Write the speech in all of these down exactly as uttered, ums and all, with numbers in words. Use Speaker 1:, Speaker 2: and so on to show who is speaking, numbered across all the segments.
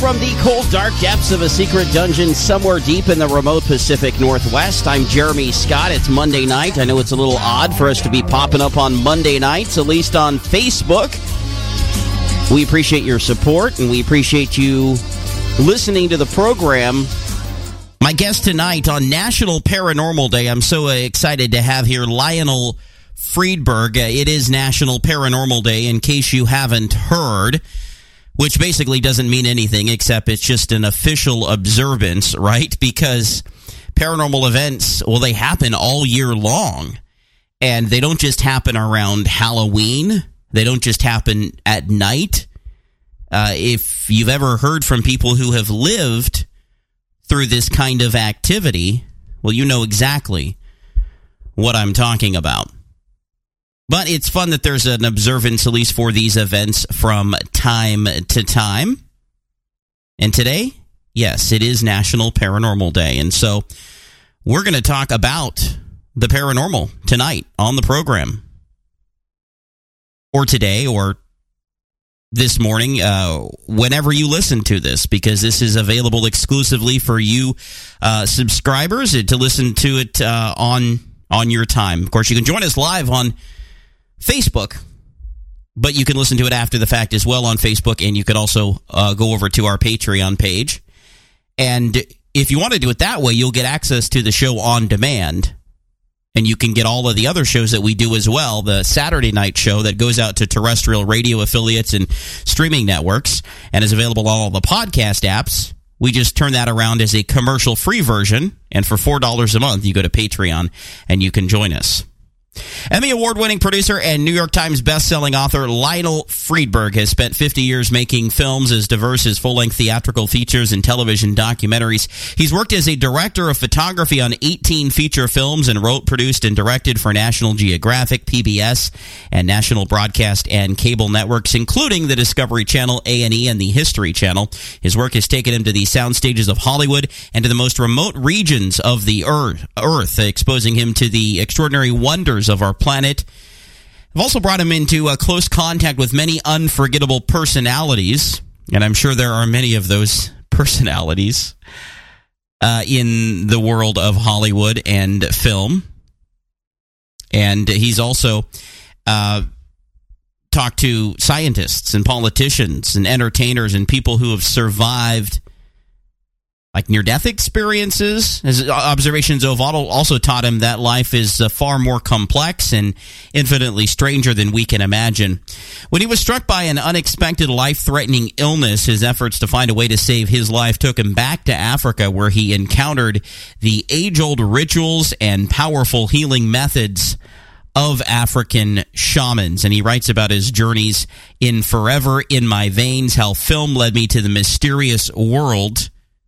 Speaker 1: from the cold, dark depths of a secret dungeon somewhere deep in the remote Pacific Northwest. I'm Jeremy Scott. It's Monday night. I know it's a little odd for us to be popping up on Monday nights, at least on Facebook. We appreciate your support, and we appreciate you listening to the program. My guest tonight on National Paranormal Day, I'm so excited to have here Lionel Freedberg. It is National Paranormal Day, in case you haven't heard, which basically doesn't mean anything except it's just an official observance, right? Because paranormal events, well, they happen all year long, and they don't just happen around Halloween. They don't just happen at night. Uh, if you've ever heard from people who have lived through this kind of activity, well, you know exactly what I'm talking about. But it's fun that there's an observance, at least for these events, from time to time. And today, yes, it is National Paranormal Day. And so we're going to talk about the paranormal tonight on the program. Or today, or this morning, uh, whenever you listen to this, because this is available exclusively for you uh, subscribers to listen to it uh, on, on your time. Of course, you can join us live on Facebook, but you can listen to it after the fact as well on Facebook, and you could also uh, go over to our Patreon page. And if you want to do it that way, you'll get access to the show on demand, and you can get all of the other shows that we do as well, the Saturday night show that goes out to terrestrial radio affiliates and streaming networks and is available on all the podcast apps. We just turn that around as a commercial-free version, and for four dollars a month, you go to Patreon, and you can join us. Emmy Award-winning producer and New York Times best-selling author Lionel Freedberg has spent fifty years making films as diverse as full-length theatrical features and television documentaries. He's worked as a director of photography on eighteen feature films and wrote, produced, and directed for National Geographic, P B S, and national broadcast and cable networks, including the Discovery Channel, A and E, and the History Channel. His work has taken him to the sound stages of Hollywood and to the most remote regions of the earth, earth exposing him to the extraordinary wonders of our planet. I've also brought him into uh, close contact with many unforgettable personalities, and I'm sure there are many of those personalities uh, in the world of Hollywood and film. And he's also uh, talked to scientists and politicians and entertainers and people who have survived like near-death experiences. His observations of Otto also taught him that life is uh, far more complex and infinitely stranger than we can imagine. When he was struck by an unexpected life-threatening illness, his efforts to find a way to save his life took him back to Africa, where he encountered the age-old rituals and powerful healing methods of African shamans. And he writes about his journeys in Forever in My Veins, how film led me to the mysterious world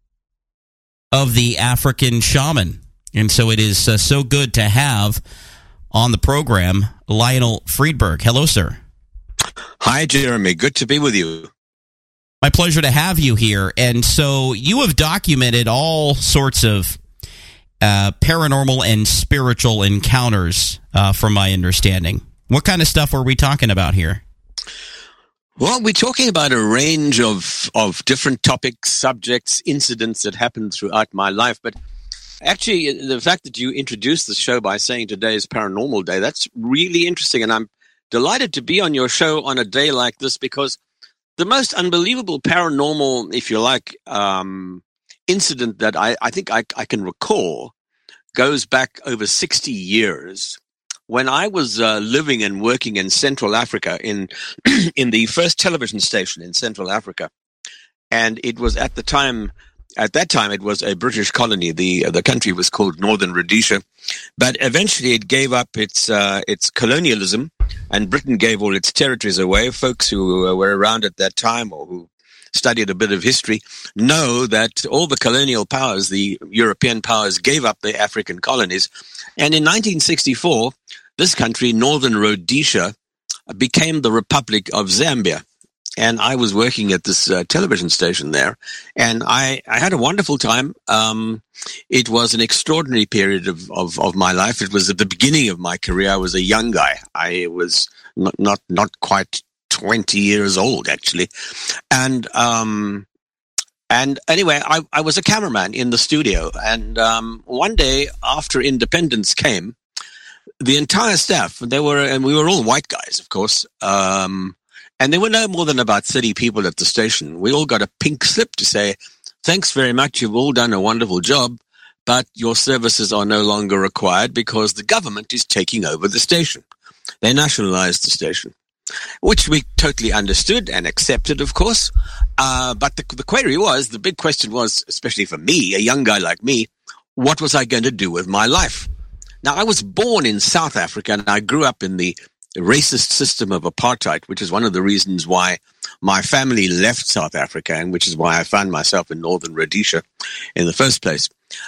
Speaker 1: of the African shaman. And so it is uh, so good to have on the program Lionel Freedberg. Hello, sir.
Speaker 2: Hi, Jeremy. Good to be with you.
Speaker 1: My pleasure to have you here. And so you have documented all sorts of uh, paranormal and spiritual encounters, uh, from my understanding. What kind of stuff are we talking about here?
Speaker 2: Well, we're talking about a range of, of different topics, subjects, incidents that happened throughout my life. But actually, the fact that you introduced the show by saying today is Paranormal Day, that's really interesting. And I'm delighted to be on your show on a day like this, because the most unbelievable paranormal, if you like, um, incident that I, I think I, I can recall goes back over sixty years. When I was uh, living and working in Central Africa, in in the first television station in Central Africa, and it was at the time, at that time, it was a British colony. The the country was called Northern Rhodesia, but eventually it gave up its uh, its colonialism, and Britain gave all its territories away. Folks who were around at that time or who studied a bit of history know that all the colonial powers, the European powers, gave up the African colonies. And in nineteen sixty-four, this country, Northern Rhodesia, became the Republic of Zambia. And I was working at this uh, television station there, and I, I had a wonderful time. Um, it was an extraordinary period of, of, of my life. It was at the beginning of my career. I was a young guy. I was not not, not quite twenty years old, actually. And um, And anyway, I, I was a cameraman in the studio. And um, one day after independence came, the entire staff, they were, and we were all white guys, of course, um, and there were no more than about thirty people at the station. We all got a pink slip to say, thanks very much, you've all done a wonderful job, but your services are no longer required because the government is taking over the station. They nationalized the station, which we totally understood and accepted, of course. Uh, but the, the query was, the big question was, especially for me, a young guy like me, what was I going to do with my life? Now, I was born in South Africa, and I grew up in the racist system of apartheid, which is one of the reasons why my family left South Africa, and which is why I found myself in northern Rhodesia in the first place.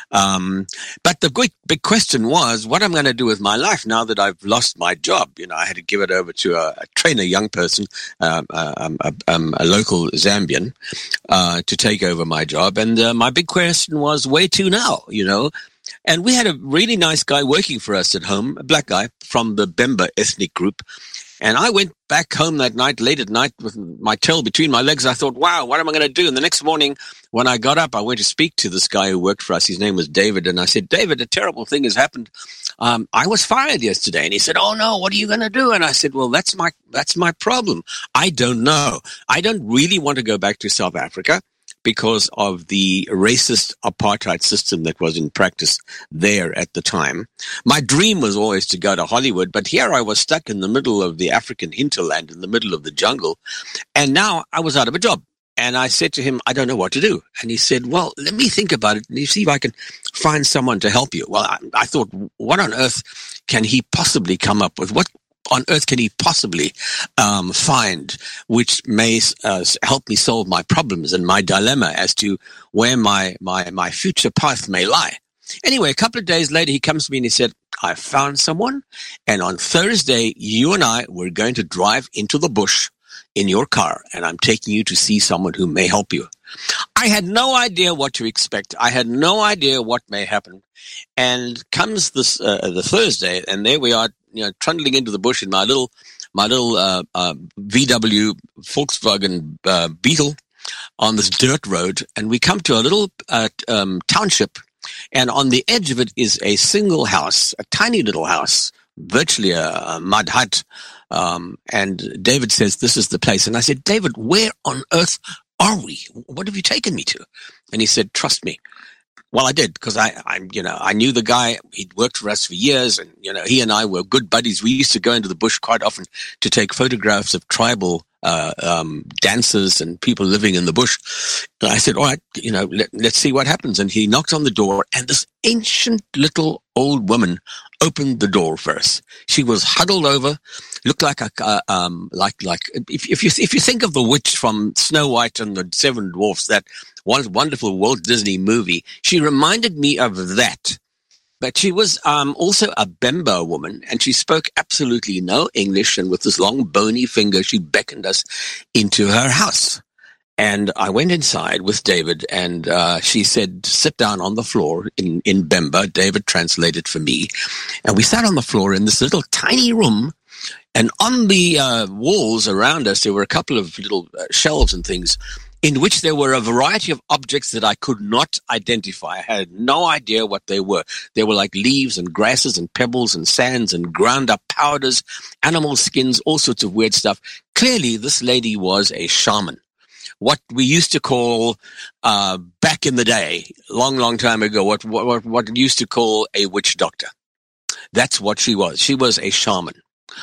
Speaker 2: Um, but the big, big question was, what am I going to do with my life now that I've lost my job? You know, I had to give it over to a, a trainer, young person, um, um, a, um, a local Zambian, uh, to take over my job. And uh, my big question was, where to now, you know? And we had a really nice guy working for us at home, a black guy from the Bemba ethnic group. And I went back home that night, late at night, with my tail between my legs. I thought, wow, what am I going to do? And the next morning, when I got up, I went to speak to this guy who worked for us. His name was David. And I said, David, a terrible thing has happened. Um, I was fired yesterday. And he said, oh, no, what are you going to do? And I said, well, that's my that's my problem. I don't know. I don't really want to go back to South Africa because of the racist apartheid system that was in practice there at the time. My dream was always to go to Hollywood, but here I was stuck in the middle of the African hinterland, in the middle of the jungle, and now I was out of a job. And I said to him, I don't know what to do. And he said, well, let me think about it and see if I can find someone to help you. Well, I, I thought, what on earth can he possibly come up with? What on earth can he possibly um, find which may uh, help me solve my problems and my dilemma as to where my, my, my future path may lie? Anyway, a couple of days later, he comes to me and he said, I found someone, and on Thursday, you and I were going to drive into the bush in your car, and I'm taking you to see someone who may help you. I had no idea what to expect. I had no idea what may happen. And comes this uh, the Thursday, and there we are, you know, trundling into the bush in my little, my little uh, uh, V W Volkswagen uh, Beetle on this dirt road, and we come to a little uh, um, township, and on the edge of it is a single house, a tiny little house, virtually a, a mud hut. Um, and David says, this is the place. And I said, David, where on earth are we? What have you taken me to? And he said, trust me. Well, I did, because I, I, you know, I knew the guy. He'd worked for us for years, and you know, he and I were good buddies. We used to go into the bush quite often to take photographs of tribal uh, um, dancers and people living in the bush. And I said, all right, you know, let, let's see what happens. And he knocked on the door, and this ancient little old woman opened the door for us. She was huddled over, looked like a uh, um, like like if if you if you think of the witch from Snow White and the Seven Dwarfs, that one wonderful Walt Disney movie, she reminded me of that. But she was um, also a Bemba woman, and she spoke absolutely no English. And with this long bony finger, she beckoned us into her house. And I went inside with David, and uh, she said, sit down on the floor in, in Bemba. David translated for me. And we sat on the floor in this little tiny room. And on the uh, walls around us, there were a couple of little uh, shelves and things in which there were a variety of objects that I could not identify. I had no idea what they were. They were like leaves and grasses and pebbles and sands and ground up powders, animal skins, all sorts of weird stuff. Clearly, this lady was a shaman. What we used to call, uh, back in the day, long, long time ago, what, what, what we used to call a witch doctor. That's what she was. She was a shaman.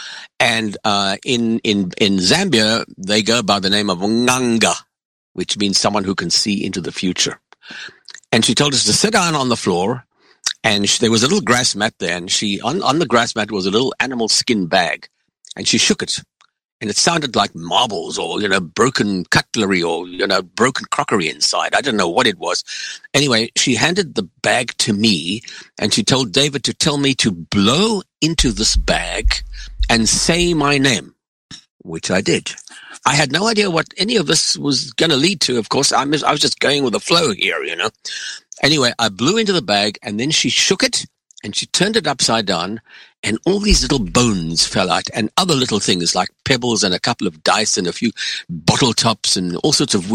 Speaker 2: And, uh, in, in, in Zambia, they go by the name of Nganga, which means someone who can see into the future. And she told us to sit down on the floor, and she, there was a little grass mat there, and she, on, on the grass mat was a little animal skin bag, and she shook it. And it sounded like marbles or, you know, broken cutlery or, you know, broken crockery inside. I don't know what it was. Anyway, she handed the bag to me, and she told David to tell me to blow into this bag and say my name, which I did. I had no idea what any of this was going to lead to. Of course, I was just going with the flow here, you know. Anyway, I blew into the bag, and then she shook it, and she turned it upside down, and all these little bones fell out, and other little things like pebbles and a couple of dice and a few bottle tops and all sorts of weird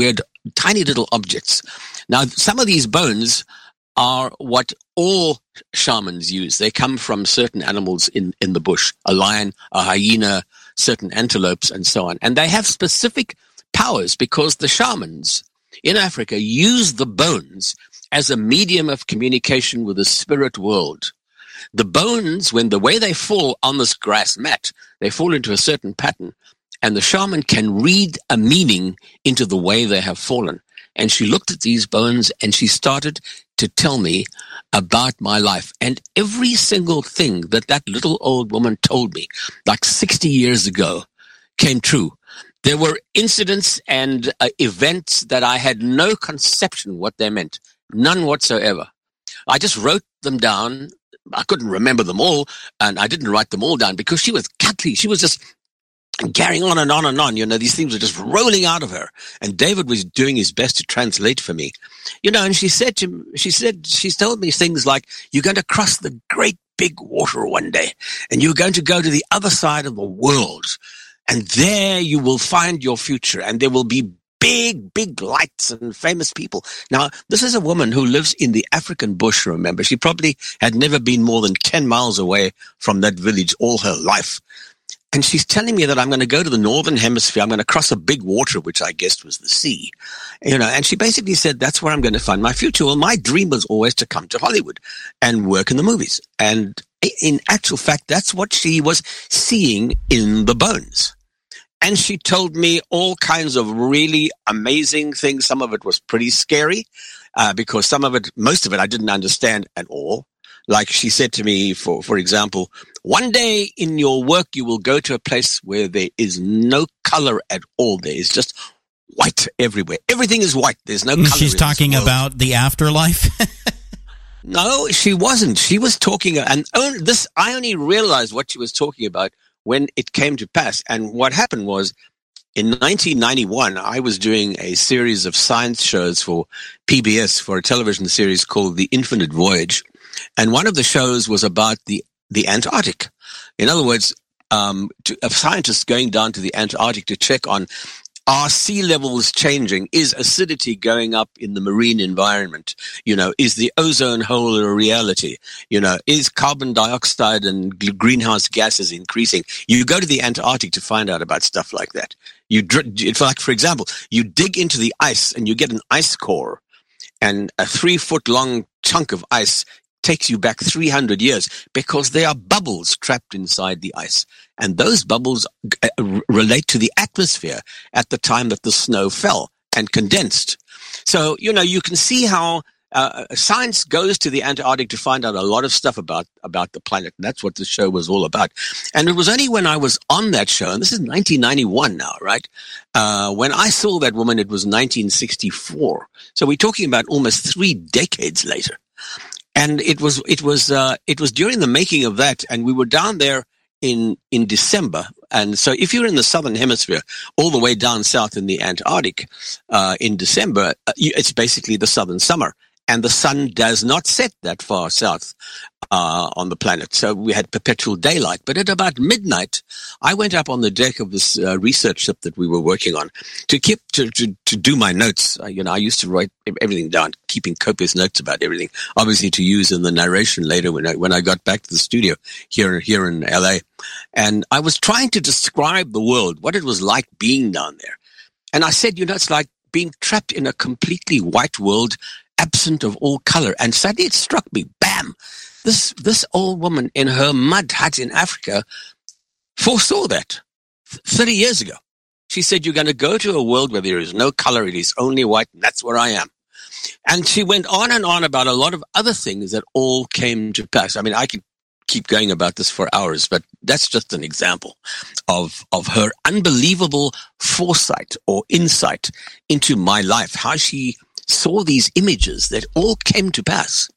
Speaker 2: tiny little objects. Now, some of these bones are what all shamans use. They come from certain animals in, in the bush, a lion, a hyena, certain antelopes, and so on. And they have specific powers because the shamans in Africa use the bones as a medium of communication with the spirit world. The bones, when the way they fall on this grass mat, they fall into a certain pattern, and the shaman can read a meaning into the way they have fallen. And she looked at these bones and she started to tell me about my life. And every single thing that that little old woman told me, like sixty years ago, came true. There were incidents and uh, events that I had no conception what they meant, none whatsoever. I just wrote them down. I couldn't remember them all, and I didn't write them all down because she was cuddly. She was just carrying on and on and on. You know, these things were just rolling out of her. And David was doing his best to translate for me. You know, and she said to she said, she's told me things like, you're going to cross the great big water one day, and you're going to go to the other side of the world. And there you will find your future, and there will be big, big lights and famous people. Now, this is a woman who lives in the African bush, remember. She probably had never been more than ten miles away from that village all her life. And she's telling me that I'm going to go to the northern hemisphere. I'm going to cross a big water, which I guessed was the sea. You know, and she basically said, that's where I'm going to find my future. Well, my dream was always to come to Hollywood and work in the movies. And in actual fact, that's what she was seeing in the bones. And she told me all kinds of really amazing things. Some of it was pretty scary uh, because some of it, most of it, I didn't understand at all. Like she said to me, for, for example, one day in your work, you will go to a place where there is no color at all. There is just white everywhere. Everything is white. There's no color.
Speaker 3: She's talking about the afterlife?
Speaker 2: No, she wasn't. She was talking, and only, this I only realized what she was talking about when it came to pass. And what happened was, in nineteen ninety-one, I was doing a series of science shows for P B S for a television series called The Infinite Voyage. And one of the shows was about the, the Antarctic. In other words, um, to, a scientist going down to the Antarctic to check on, are sea levels changing? Is acidity going up in the marine environment? You know, is the ozone hole a reality? You know, is carbon dioxide and g- greenhouse gases increasing? You go to the Antarctic to find out about stuff like that. You, dr- like, for example, you dig into the ice and you get an ice core, and a three foot long chunk of ice takes you back three hundred years because there are bubbles trapped inside the ice. And those bubbles uh, relate to the atmosphere at the time that the snow fell and condensed. So, you know, you can see how uh, science goes to the Antarctic to find out a lot of stuff about, about the planet. And that's what the show was all about. And it was only when I was on that show, and this is nineteen ninety-one now, right? Uh, when I saw that woman, it was nineteen sixty-four. So we're talking about almost three decades later. And it was it was uh, it was during the making of that, and we were down there in in December. And so, if you're in the southern hemisphere, all the way down south in the Antarctic, uh, in December, uh, it's basically the southern summer, and the sun does not set that far south uh, on the planet. So we had perpetual daylight. But at about midnight, I went up on the deck of this uh, research ship that we were working on to keep to to, to do my notes. Uh, you know, I used to write everything down, keeping copious notes about everything, obviously to use in the narration later when I when I got back to the studio here here in L A. And I was trying to describe the world, what it was like being down there. And I said, you know, it's like being trapped in a completely white world, absent of all color. And suddenly it struck me, bam, this this old woman in her mud hut in Africa foresaw that thirty years ago. She said, you're going to go to a world where there is no color, it is only white, and that's where I am. And she went on and on about a lot of other things that all came to pass. I mean, I could keep going about this for hours, but that's just an example of of her unbelievable foresight or insight into my life, how she saw these images that all came to pass.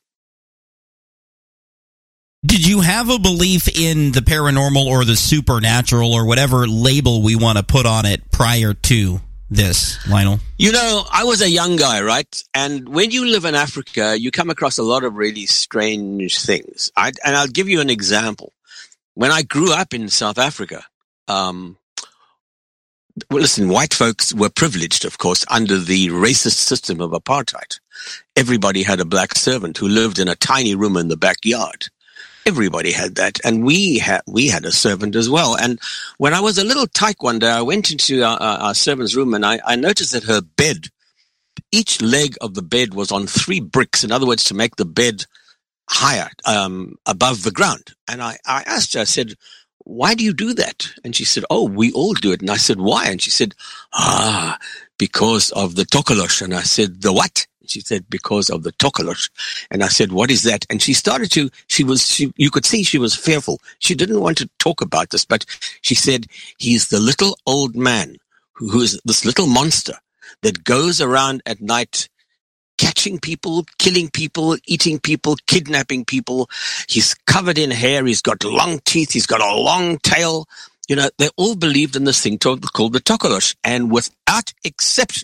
Speaker 3: Did you have a belief in the paranormal or the supernatural or whatever label we want to put on it prior to this, Lionel?
Speaker 2: You know, I was a young guy, right? And when you live in Africa, you come across a lot of really strange things. I, and I'll give you an example. When I grew up in South Africa, um, well, listen, white folks were privileged, of course, under the racist system of apartheid. Everybody had a black servant who lived in a tiny room in the backyard. Everybody had that, and we had we had a servant as well. And when I was a little tyke one day, I went into our, our servant's room, and I, I noticed that her bed, each leg of the bed was on three bricks. In other words, to make the bed higher, um, above the ground. And I, I asked her, I said, "Why do you do that?" And she said, "Oh, we all do it." And I said, "Why?" And she said, "Ah, because of the tokolosh." And I said, "The what?" She said, "Because of the tokolosh." And I said, "What is that?" And she started to, she was, she, you could see she was fearful. She didn't want to talk about this, but she said, "He's the little old man who, who is this little monster that goes around at night catching people, killing people, eating people, kidnapping people. He's covered in hair. He's got long teeth. He's got a long tail." You know, they all believed in this thing called the tokolosh. And without exception,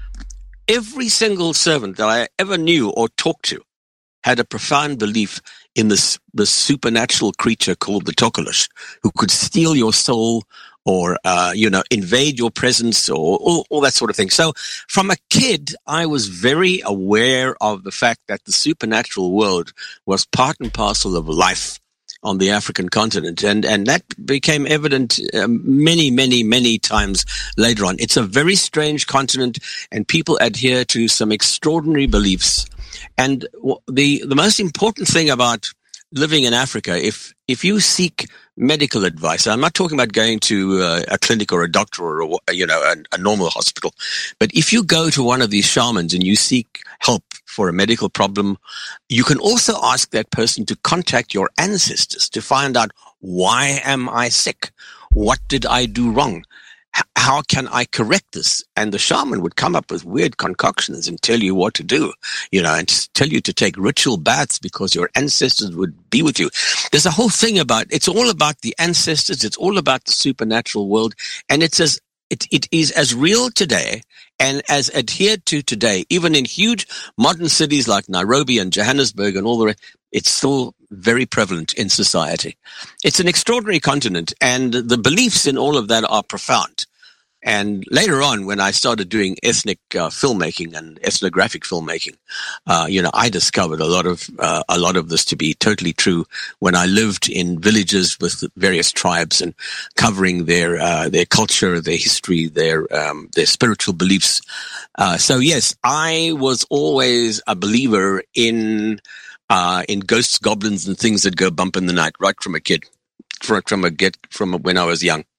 Speaker 2: every single servant that I ever knew or talked to had a profound belief in this, this supernatural creature called the tokolosh, who could steal your soul or, uh, you know, invade your presence or all, all that sort of thing. So from a kid, I was very aware of the fact that the supernatural world was part and parcel of life on the African continent. And, and that became evident um, many, many, many times later on. It's a very strange continent, and people adhere to some extraordinary beliefs. And the, the most important thing about living in Africa, if, if you seek medical advice, I'm not talking about going to uh, a clinic or a doctor or, a, you know, a, a normal hospital, but if you go to one of these shamans and you seek help for a medical problem, you can also ask that person to contact your ancestors to find out, why am I sick? What did I do wrong? H- how can I correct this? And the shaman would come up with weird concoctions and tell you what to do, you know, and tell you to take ritual baths because your ancestors would be with you. There's a whole thing about, it's all about the ancestors. It's all about the supernatural world. And it's as, it, it is as real today and as adhered to today, even in huge modern cities like Nairobi and Johannesburg and all the rest. It's still very prevalent in society. It's an extraordinary continent, and the beliefs in all of that are profound. And later on, when I started doing ethnic uh, filmmaking and ethnographic filmmaking, uh, you know, I discovered a lot of uh, a lot of this to be totally true when I lived in villages with various tribes and covering their uh, their culture, their history, their um, their spiritual beliefs. Uh, so yes, I was always a believer in uh, in ghosts, goblins, and things that go bump in the night, right from a kid, from from a get from when I was young.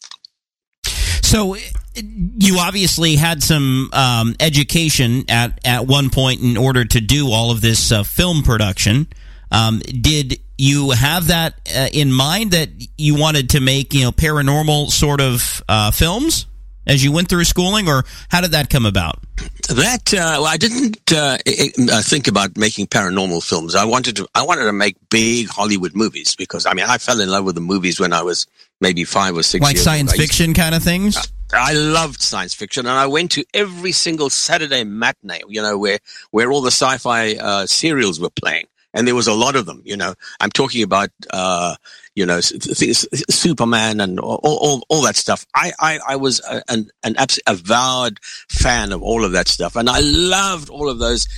Speaker 3: So you obviously had some um, education at, at one point in order to do all of this uh, film production. Um, did you have that uh, in mind, that you wanted to make, you know, paranormal sort of uh, films as you went through schooling, or how did that come about?
Speaker 2: That uh, well, I didn't uh, think about making paranormal films. I wanted to. I wanted to make big Hollywood movies because I mean I fell in love with the movies when I was maybe five or six.
Speaker 3: Like
Speaker 2: years
Speaker 3: science
Speaker 2: old.
Speaker 3: fiction kind of things.
Speaker 2: I loved science fiction, and I went to every single Saturday matinee. You know, where where all the sci-fi uh, serials were playing, and there was a lot of them. You know, I'm talking about. Uh, You know, Superman and all, all, all that stuff. I, I, I was an, an absolute avowed fan of all of that stuff. And I loved all of those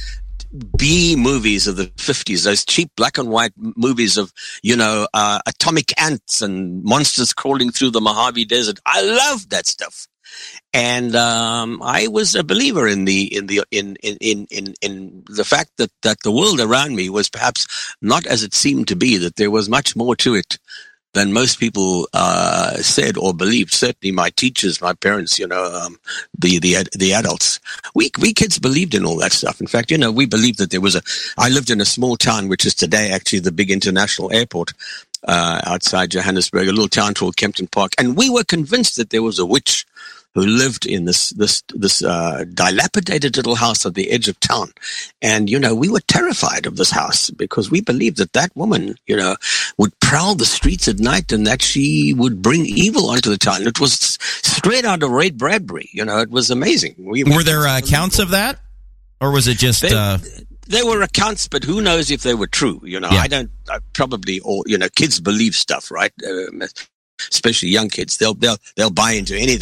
Speaker 2: B movies of the fifties, those cheap black and white movies of, you know, uh, atomic ants and monsters crawling through the Mojave Desert. I loved that stuff. And um, I was a believer in the in the in in in in the fact that that the world around me was perhaps not as it seemed to be. That there was much more to it than most people uh, said or believed. Certainly, my teachers, my parents, you know, um, the the the adults. We we kids believed in all that stuff. In fact, you know, we believed that there was a. I lived in a small town, which is today actually the big international airport uh, outside Johannesburg, a little town called Kempton Park, and we were convinced that there was a witch who lived in this this this uh, dilapidated little house at the edge of town. And, you know, we were terrified of this house because we believed that that woman, you know, would prowl the streets at night and that she would bring evil onto the town. It was straight out of Ray Bradbury. You know, it was amazing. We,
Speaker 3: were there uh, accounts of that? Or was it just...
Speaker 2: There,
Speaker 3: uh...
Speaker 2: there were accounts, but who knows if they were true? You know,
Speaker 3: yeah.
Speaker 2: I don't... I probably, all you know, kids believe stuff, right? Uh, especially young kids. They'll, they'll, they'll buy into anything.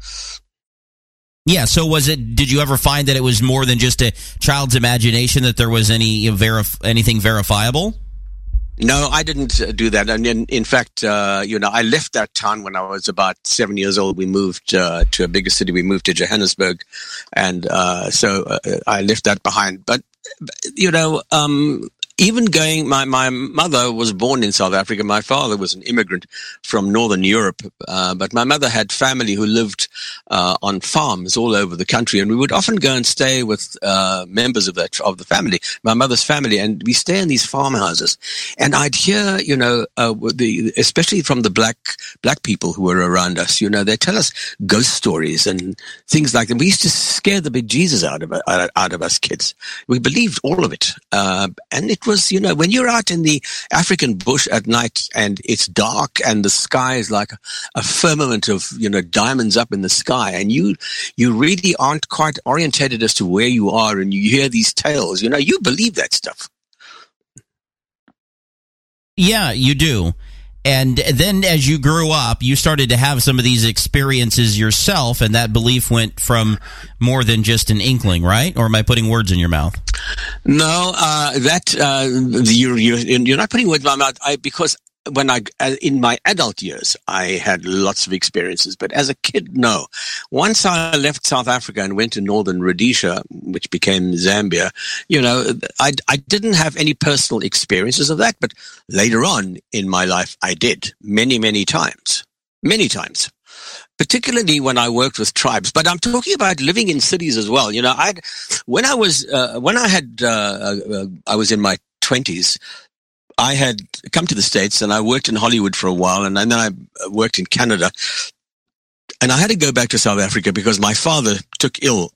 Speaker 3: Yeah, so was it, did you ever find that it was more than just a child's imagination, that there was any verif- anything verifiable?
Speaker 2: No, I didn't do that. And in, in fact, uh, you know, I left that town when I was about seven years old. We moved uh, to a bigger city. We moved to Johannesburg. And uh, so uh, I left that behind. But, you know, um, even going, my, my mother was born in South Africa. My father was an immigrant from Northern Europe. Uh, but my mother had family who lived uh, on farms all over the country. And we would often go and stay with uh, members of that, of the family, my mother's family. And we stay in these farmhouses. And I'd hear, you know, uh, the, especially from the black, black people who were around us, you know, they tell us ghost stories and things like that. We used to scare the bejesus out of, out, out of us kids. We believed all of it. Uh, and it was, you know, when you're out in the African bush at night and it's dark and the sky is like a, a firmament of, you know, diamonds up in the sky, and you, you really aren't quite orientated as to where you are, and you hear these tales, you know, you believe that stuff.
Speaker 3: Yeah, you do. And then as you grew up, you started to have some of these experiences yourself, and that belief went from more than just an inkling, right? Or am I putting words in your mouth?
Speaker 2: No, uh, that uh, you're, you're you're not putting words in my mouth. I, because when I in my adult years, I had lots of experiences, but as a kid, no. Once I left South Africa and went to Northern Rhodesia, which became Zambia, you know, I I didn't have any personal experiences of that, but later on in my life, I did many many times, many times. Particularly when I worked with tribes, but I'm talking about living in cities as well. You know, I when I was uh, when I had uh, uh, I was in my twenties. I had come to the States and I worked in Hollywood for a while, and then I worked in Canada. And I had to go back to South Africa because my father took ill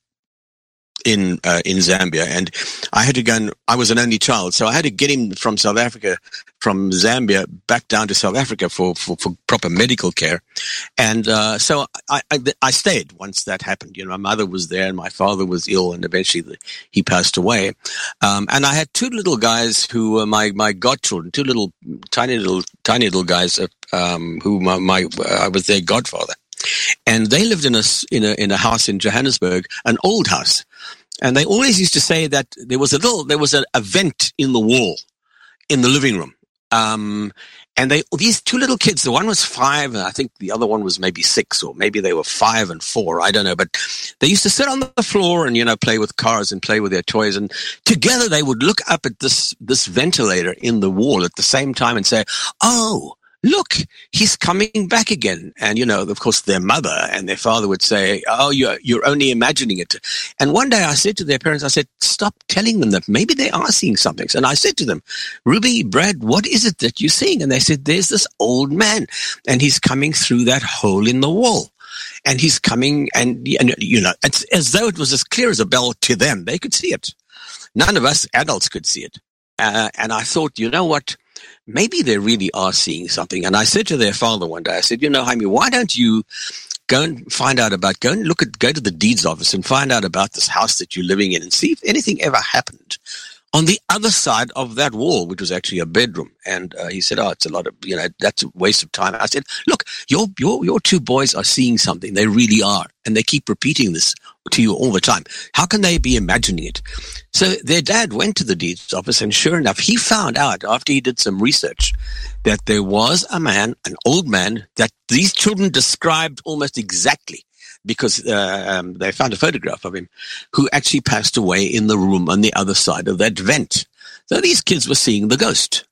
Speaker 2: in uh, in Zambia, and I had to go and I was an only child, so I had to get him from South Africa, from Zambia, back down to South Africa for, for, for proper medical care. And uh, so I, I, I stayed once that happened. You know, my mother was there and my father was ill, and eventually the, he passed away. Um, and I had two little guys who were my, my godchildren, two little, tiny little, tiny little guys uh, um, who my, my I was their godfather. And they lived in a, in a, in a house in Johannesburg, an old house. And they always used to say that there was a little, there was a, a vent in the wall in the living room. Um, and they, these two little kids, the one was five, and I think the other one was maybe six, or maybe they were five and four. I don't know. But they used to sit on the floor and, you know, play with cars and play with their toys. And together they would look up at this, this ventilator in the wall at the same time and say, oh, look, he's coming back again. And, you know, of course, their mother and their father would say, oh, you're, you're only imagining it. And one day I said to their parents, I said, stop telling them that maybe they are seeing something. And I said to them, Ruby, Brad, what is it that you're seeing? And they said, there's this old man and he's coming through that hole in the wall. And he's coming and, and you know, it's as though it was as clear as a bell to them. They could see it. None of us adults could see it. Uh, and I thought, you know what? Maybe they really are seeing something. And I said to their father one day, I said, you know, Jaime, why don't you go and find out about, go and look at, go to the deeds office and find out about this house that you're living in and see if anything ever happened on the other side of that wall, which was actually a bedroom. And uh, he said, oh, it's a lot of, you know, that's a waste of time. I said, look, your, your, your two boys are seeing something. They really are. And they keep repeating this to you all the time. How can they be imagining it? So their dad went to the deeds office, and sure enough, he found out after he did some research that there was a man, an old man, that these children described almost exactly, because uh, um, they found a photograph of him, who actually passed away in the room on the other side of that vent. So these kids were seeing the ghost.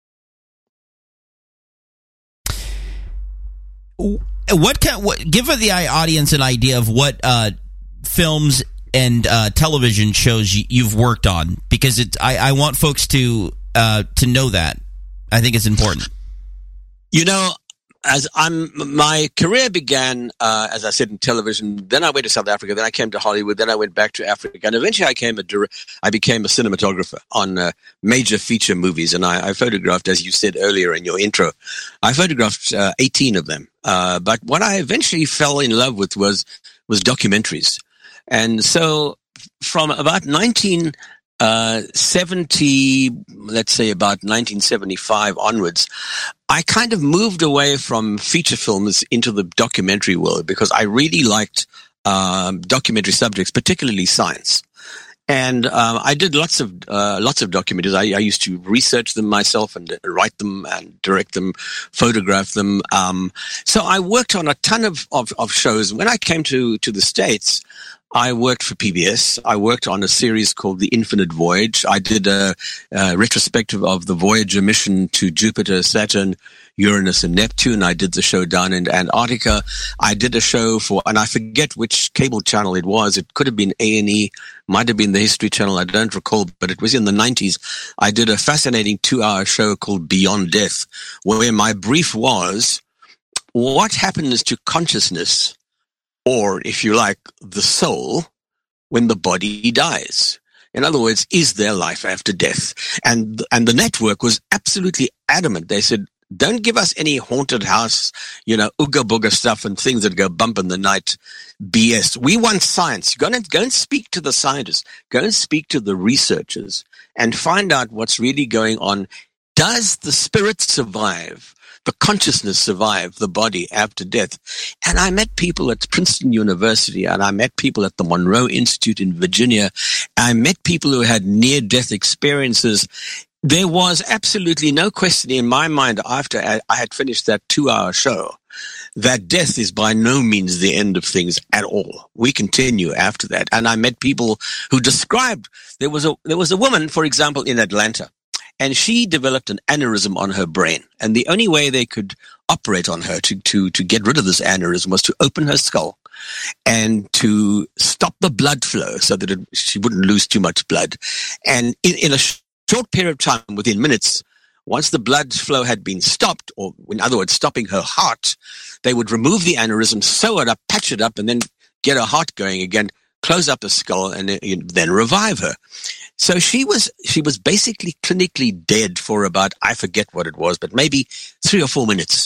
Speaker 3: What can what, give the audience an idea of what uh, films and uh, television shows you've worked on, because it, I, I want folks to uh, to know that. I think it's important.
Speaker 2: You know, as I'm, my career began, uh, as I said, in television. Then I went to South Africa. Then I came to Hollywood. Then I went back to Africa, and eventually I came a I became a cinematographer on uh, major feature movies. And I, I photographed, as you said earlier in your intro, I photographed uh, eighteen of them. Uh, but what I eventually fell in love with was was documentaries. And so from about nineteen uh, seventy, let's say about nineteen seventy-five onwards, I kind of moved away from feature films into the documentary world because I really liked um, documentary subjects, particularly science. And um, I did lots of uh, lots of documentaries. I, I used to research them myself and write them and direct them, photograph them. Um, so I worked on a ton of, of, of shows. When I came to, to the States, I worked for P B S. I worked on a series called The Infinite Voyage. I did a, a retrospective of the Voyager mission to Jupiter, Saturn, Uranus, and Neptune. I did the show down in Antarctica. I did a show for, and I forget which cable channel it was. It could have been A and E, might have been the History Channel. I don't recall, but it was in the nineties. I did a fascinating two-hour show called Beyond Death, where my brief was, what happens to consciousness, or, if you like, the soul, when the body dies? In other words, is there life after death? And and the network was absolutely adamant. They said, don't give us any haunted house, you know, ooga booga stuff and things that go bump in the night B S. We want science. Go and, go and speak to the scientists. Go and speak to the researchers and find out what's really going on. Does the spirit survive? The consciousness survive the body after death? And I met people at Princeton University, and I met people at the Monroe Institute in Virginia. I met people who had near-death experiences. There was absolutely no question in my mind after I had finished that two-hour show that death is by no means the end of things at all. We continue after that. And I met people who described, there was a, there was a woman, for example, in Atlanta, and she developed an aneurysm on her brain. And the only way they could operate on her to, to, to get rid of this aneurysm was to open her skull and to stop the blood flow so that it, she wouldn't lose too much blood. And in, in a short period of time, within minutes, once the blood flow had been stopped, or in other words, stopping her heart, they would remove the aneurysm, sew it up, patch it up, and then get her heart going again, close up the skull, and then revive her. So she was she was basically clinically dead for about, I forget what it was, but maybe three or four minutes.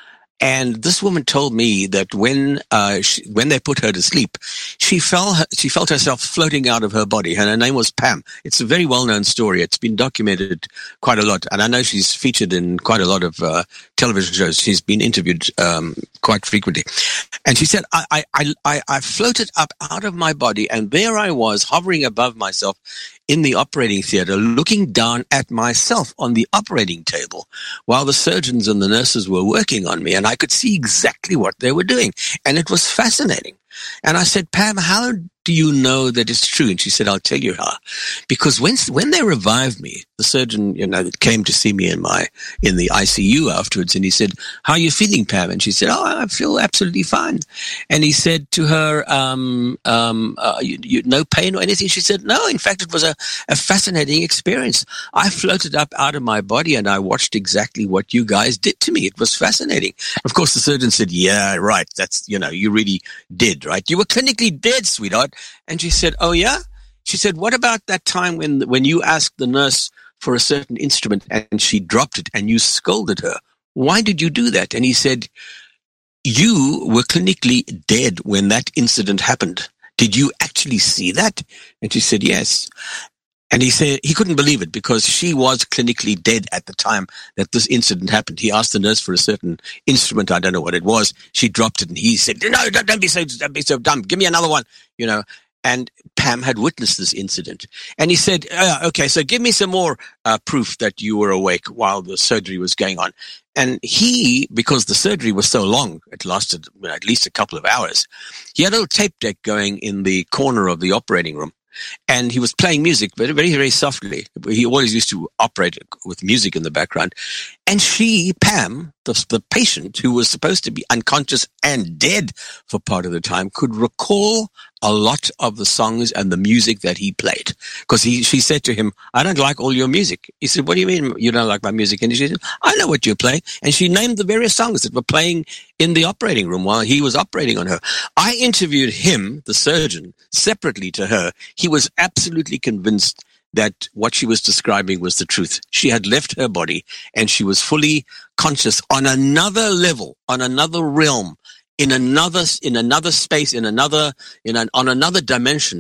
Speaker 2: And this woman told me that when uh, she, when they put her to sleep, she fell she felt herself floating out of her body, and her name was Pam. It's a very well-known story. It's been documented quite a lot, and I know she's featured in quite a lot of uh, television shows. She's been interviewed um, quite frequently. And she said, I, I, I, I floated up out of my body, and there I was hovering above myself in the operating theater, looking down at myself on the operating table while the surgeons and the nurses were working on me, and I could see exactly what they were doing. And it was fascinating. And I said, Pam, how do you know that it's true? And she said, I'll tell you how. Because when when they revived me, the surgeon, you know, came to see me in my in the I C U afterwards, and he said, how are you feeling, Pam? And she said, oh, I feel absolutely fine. And he said to her, um, um, uh, you, you, no pain or anything? She said, no, in fact, it was a, a fascinating experience. I floated up out of my body, and I watched exactly what you guys did to me. It was fascinating. Of course, the surgeon said, yeah, right, that's, you know, you really did, right? You were clinically dead, sweetheart. And she said, oh, yeah? She said, what about that time when when you asked the nurse for a certain instrument and she dropped it and you scolded her? Why did you do that? And he said, you were clinically dead when that incident happened. Did you actually see that? And she said, yes. And he said he couldn't believe it because she was clinically dead at the time that this incident happened. He asked the nurse for a certain instrument. I don't know what it was. She dropped it, and he said, no, don't, don't be so, don't be so dumb. Give me another one, you know. And Pam had witnessed this incident. And he said, oh, okay, so give me some more uh, proof that you were awake while the surgery was going on. And he, because the surgery was so long, it lasted you know, at least a couple of hours, he had a little tape deck going in the corner of the operating room. And he was playing music very, very, very softly. He always used to operate with music in the background. And she, Pam, the, the patient who was supposed to be unconscious and dead for part of the time, could recall a lot of the songs and the music that he played. Because he, she said to him, I don't like all your music. He said, what do you mean you don't like my music? And she said, I know what you play. And she named the various songs that were playing in the operating room while he was operating on her. I interviewed him, the surgeon, separately to her. He was absolutely convinced that what she was describing was the truth. She had left her body and she was fully conscious on another level, on another realm, in another in another space, in another in an, on another dimension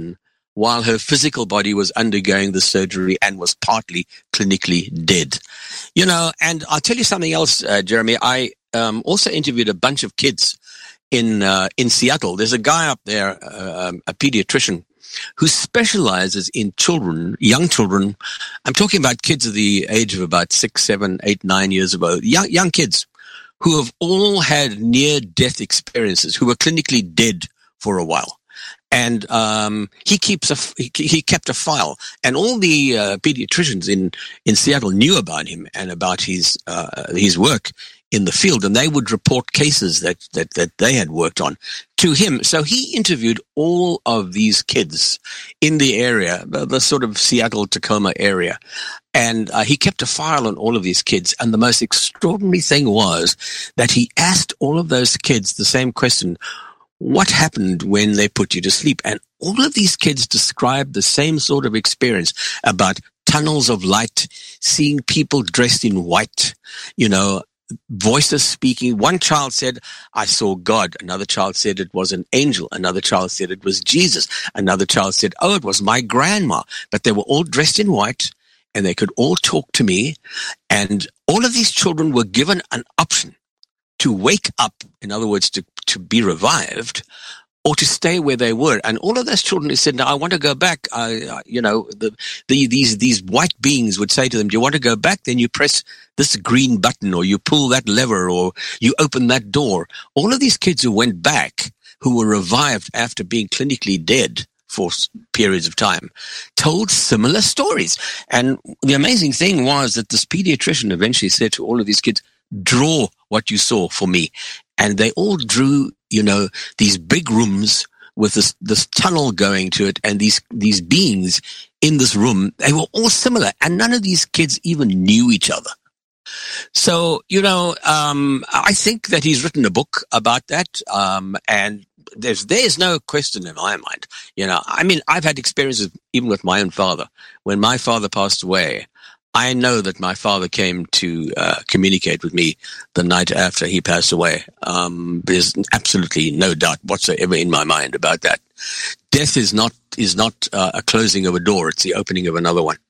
Speaker 2: while her physical body was undergoing the surgery and was partly clinically dead. You know, and I'll tell you something else, uh, Jeremy. I um, also interviewed a bunch of kids in uh, in Seattle. There's a guy up there, uh, um, a pediatrician, who specializes in children, young children. I'm talking about kids of the age of about six, seven, eight, nine years old, young, young kids who have all had near-death experiences, who were clinically dead for a while. And um, he keeps a he, he kept a file, and all the uh, pediatricians in, in Seattle knew about him and about his uh, his work in the field, and they would report cases that, that that they had worked on to him. So he interviewed all of these kids in the area, the, the sort of Seattle-Tacoma area, and uh, he kept a file on all of these kids. And the most extraordinary thing was that he asked all of those kids the same question: what happened when they put you to sleep? And all of these kids described the same sort of experience about tunnels of light, seeing people dressed in white, you know, voices speaking. One child said, I saw God. Another child said it was an angel. Another child said it was Jesus. Another child said, oh, it was my grandma. But they were all dressed in white and they could all talk to me. And all of these children were given an option to wake up, in other words, to, to be revived, or to stay where they were. And all of those children who said, no, I want to go back, uh, you know, the, the, these, these white beings would say to them, do you want to go back? Then you press this green button, or you pull that lever, or you open that door. All of these kids who went back, who were revived after being clinically dead for periods of time, told similar stories. And the amazing thing was that this pediatrician eventually said to all of these kids, draw what you saw for me. And they all drew, you know, these big rooms with this, this tunnel going to it, and these, these beings in this room. They were all similar, and none of these kids even knew each other. So, you know, um, I think that he's written a book about that. Um, and there's, there's no question in my mind. You know, I mean, I've had experiences even with my own father. When my father passed away, I know that my father came to uh, communicate with me the night after he passed away. Um, there's absolutely no doubt whatsoever in my mind about that. Death is not is not uh, a closing of a door; it's the opening of another one.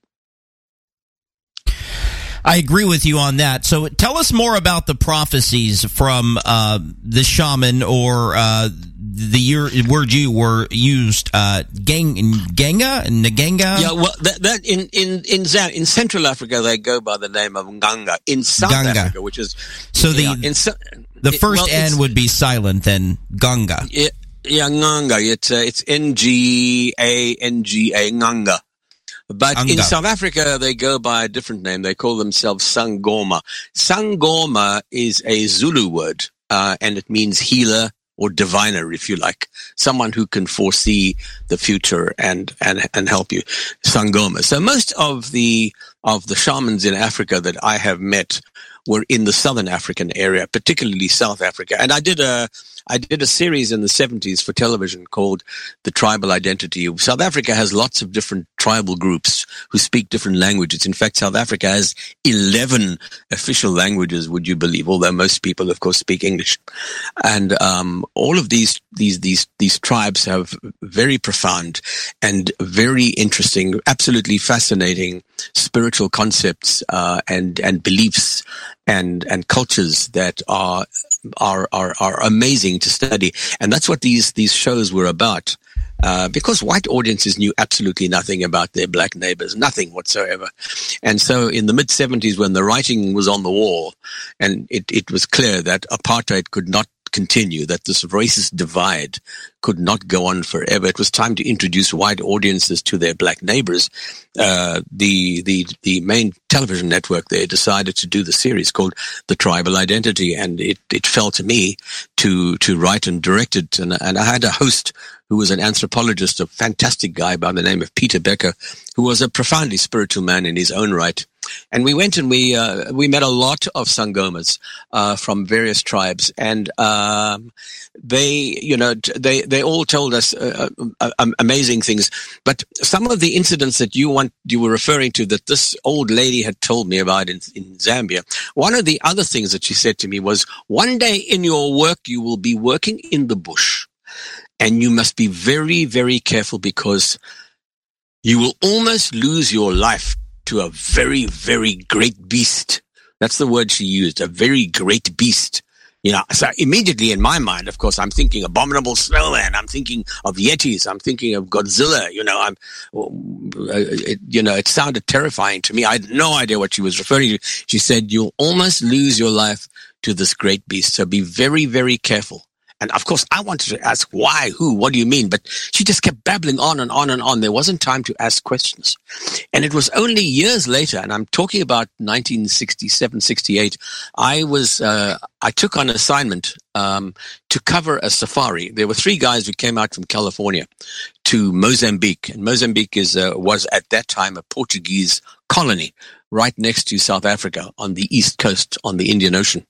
Speaker 3: I agree with you on that. So tell us more about the prophecies from uh, the shaman, or uh, the year, word you were used, uh, gang, Ganga, Nganga.
Speaker 2: Yeah, well, that, that in in in in Central Africa they go by the name of Nganga. In South
Speaker 3: Ganga.
Speaker 2: Africa, which is
Speaker 3: so the
Speaker 2: yeah, in,
Speaker 3: the first
Speaker 2: it, well,
Speaker 3: N would be silent, then Ganga.
Speaker 2: Yeah, yeah Nganga. It's uh, it's N G A N G A Nganga. But Anga. In South Africa, they go by a different name. They call themselves Sangoma. Sangoma is a Zulu word, uh, and it means healer or diviner, if you like. Someone who can foresee the future and, and, and help you. Sangoma. So most of the, of the shamans in Africa that I have met were in the Southern African area, particularly South Africa. And I did a, I did a series in the seventies for television called The Tribal Identity. South Africa has lots of different tribal groups who speak different languages. In fact, South Africa has eleven official languages, would you believe? Although most people, of course, speak English. And um, all of these, these, these, these tribes have very profound and very interesting, absolutely fascinating spiritual concepts uh, and, and beliefs and, and cultures that are Are, are are amazing to study, and that's what these these shows were about. Uh, because white audiences knew absolutely nothing about their black neighbors, nothing whatsoever. And so, in the mid seventies, when the writing was on the wall, and it it was clear that apartheid could not continue, that this racist divide could not go on forever, it was time to introduce white audiences to their black neighbors. Uh, the, the, the main television network there decided to do the series called The Tribal Identity, and it, it fell to me to, to write and direct it. And, and I had a host who was an anthropologist, a fantastic guy by the name of Peter Becker, who was a profoundly spiritual man in his own right. And we went and we uh, we met a lot of Sangomas uh, from various tribes, and um, they, you know, they they all told us uh, uh, amazing things. But some of the incidents that you want you were referring to, that this old lady had told me about in, in Zambia. One of the other things that she said to me was, one day in your work you will be working in the bush, and you must be very, very careful, because you will almost lose your life to a very, very great beast. That's the word she used, a very great beast. You know, so immediately in my mind, of course, I'm thinking abominable snowman. I'm thinking of Yetis. I'm thinking of Godzilla. You know, I'm, it, you know, it sounded terrifying to me. I had no idea what she was referring to. She said, you'll almost lose your life to this great beast. So be very, very careful. And of course, I wanted to ask why, who, what do you mean? But she just kept babbling on and on and on. There wasn't time to ask questions. And it was only years later, and I'm talking about nineteen sixty-seven, sixty-eight, I was, uh, I took on an assignment um, to cover a safari. There were three guys who came out from California to Mozambique. And Mozambique is uh, was at that time a Portuguese colony right next to South Africa on the east coast on the Indian Ocean.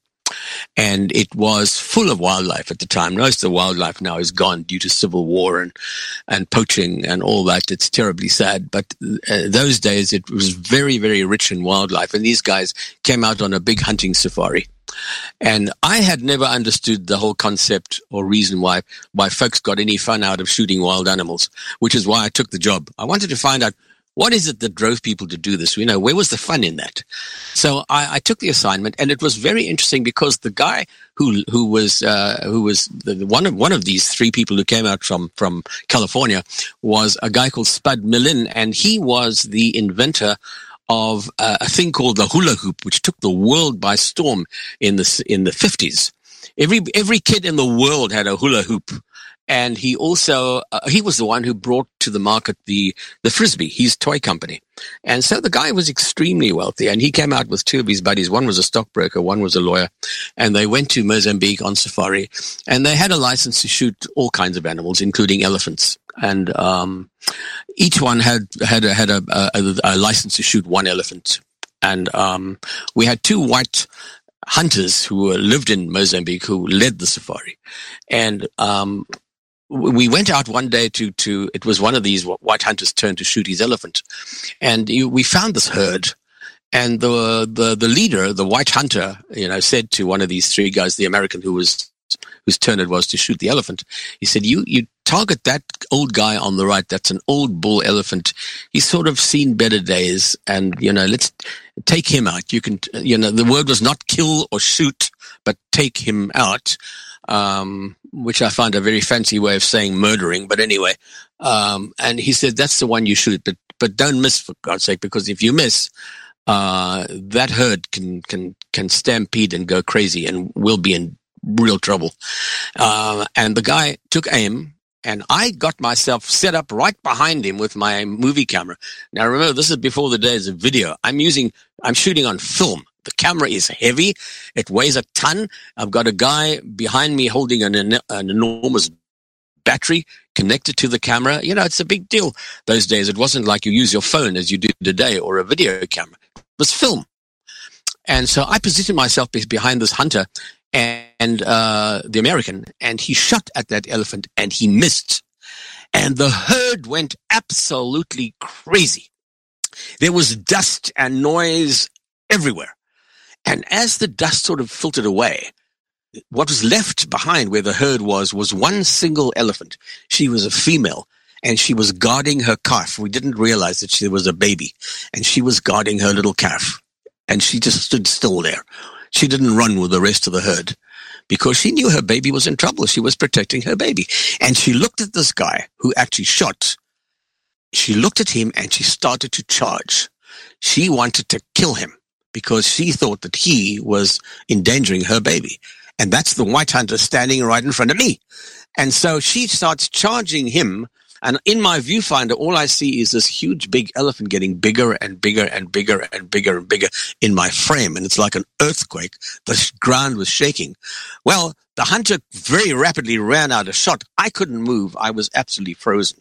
Speaker 2: And it was full of wildlife at the time. Most of the wildlife now is gone due to civil war and, and poaching and all that. It's terribly sad. But uh, those days, it was very, very rich in wildlife. And these guys came out on a big hunting safari. And I had never understood the whole concept or reason why, why folks got any fun out of shooting wild animals, which is why I took the job. I wanted to find out, what is it that drove people to do this? You know, where was the fun in that? So I, I took the assignment, and it was very interesting because the guy who who was uh, who was the, one of one of these three people who came out from from California was a guy called Spud Millin, and he was the inventor of uh, a thing called the hula hoop, which took the world by storm in the in the fifties. Every every kid in the world had a hula hoop. And he also, uh, he was the one who brought to the market the, the Frisbee, his toy company. And so the guy was extremely wealthy, and he came out with two of his buddies. One was a stockbroker, one was a lawyer. And they went to Mozambique on safari, and they had a license to shoot all kinds of animals, including elephants. And um, each one had had a, had a, a, a license to shoot one elephant. And um, we had two white hunters who lived in Mozambique who led the safari. And um we went out one day to, to, it was one of these white hunters' turn to shoot his elephant. And you, we found this herd. And the, the, the leader, the white hunter, you know, said to one of these three guys, the American who was, whose turn it was to shoot the elephant, he said, you, you target that old guy on the right. That's an old bull elephant. He's sort of seen better days. And, you know, let's take him out. You can, you know, the word was not kill or shoot, but take him out. Um, which I find a very fancy way of saying murdering, but anyway. Um, and he said, that's the one you shoot, but, but don't miss, for God's sake, because if you miss, uh, that herd can, can, can stampede and go crazy and will be in real trouble. Uh, and the guy took aim, and I got myself set up right behind him with my movie camera. Now remember, this is before the days of video. I'm using, I'm shooting on film. The camera is heavy. It weighs a ton. I've got a guy behind me holding an, an enormous battery connected to the camera. You know, it's a big deal those days. It wasn't like you use your phone as you do today or a video camera. It was film. And so I positioned myself behind this hunter and uh, the American, and he shot at that elephant and he missed. And the herd went absolutely crazy. There was dust and noise everywhere. And as the dust sort of filtered away, what was left behind where the herd was, was one single elephant. She was a female, and she was guarding her calf. We didn't realize that she was a baby, and she was guarding her little calf. And she just stood still there. She didn't run with the rest of the herd because she knew her baby was in trouble. She was protecting her baby. And she looked at this guy who actually shot. She looked at him, and she started to charge. She wanted to kill him, because she thought that he was endangering her baby. And that's the white hunter standing right in front of me. And so she starts charging him. And in my viewfinder, all I see is this huge big elephant getting bigger and bigger and bigger and bigger and bigger in my frame. And it's like an earthquake. The ground was shaking. Well, the hunter very rapidly ran out of shot. I couldn't move. I was absolutely frozen.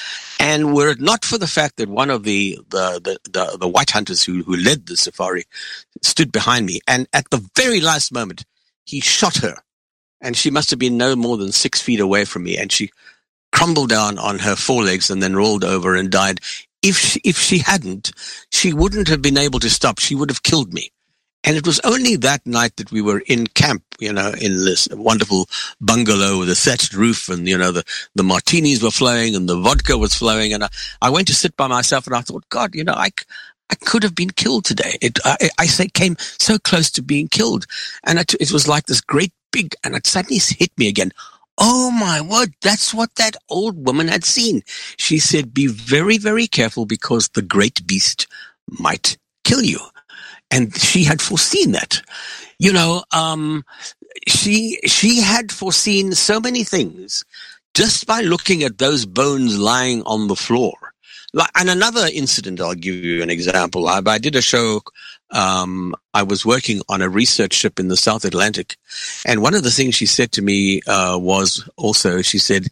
Speaker 2: And were it not for the fact that one of the the the, the, the white hunters who, who led the safari stood behind me, and at the very last moment, he shot her. And she must have been no more than six feet away from me, and she crumbled down on her forelegs and then rolled over and died. If she, if she hadn't, she wouldn't have been able to stop. She would have killed me. And it was only that night that we were in camp, you know, in this wonderful bungalow with a thatched roof, and, you know, the, the martinis were flowing and the vodka was flowing. And I, I went to sit by myself and I thought, God, you know, I, I could have been killed today. It, I, I say came so close to being killed. And it, it was like this great big, and it suddenly hit me again. Oh my word, that's what that old woman had seen. She said, be very, very careful because the great beast might kill you. And she had foreseen that. You know, um, she she had foreseen so many things just by looking at those bones lying on the floor. Like, and another incident, I'll give you an example. I, I did a show. Um, I was working on a research ship in the South Atlantic. And one of the things she said to me uh, was also, she said,